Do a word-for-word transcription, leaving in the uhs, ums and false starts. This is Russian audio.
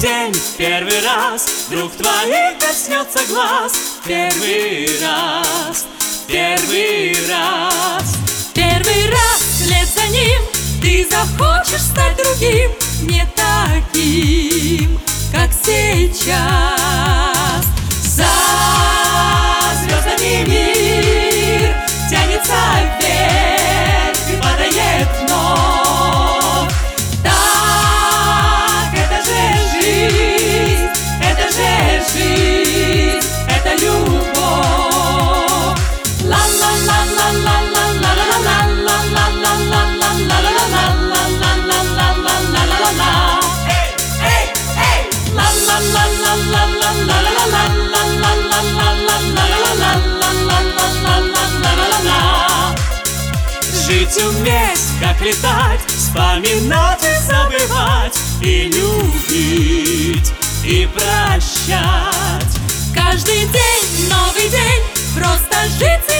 день, в первый раз вдруг твоих коснется глаз. Первый раз, первый раз, первый раз вслед за ним ты захочешь стать другим, не таким, как сейчас. За звездами мир тянется вверх и падает вновь. Так, это же жизнь, это же жизнь, это любовь. Жить уметь, как летать, вспоминать и забывать, и любить, и прощать. Каждый день новый день, просто жить.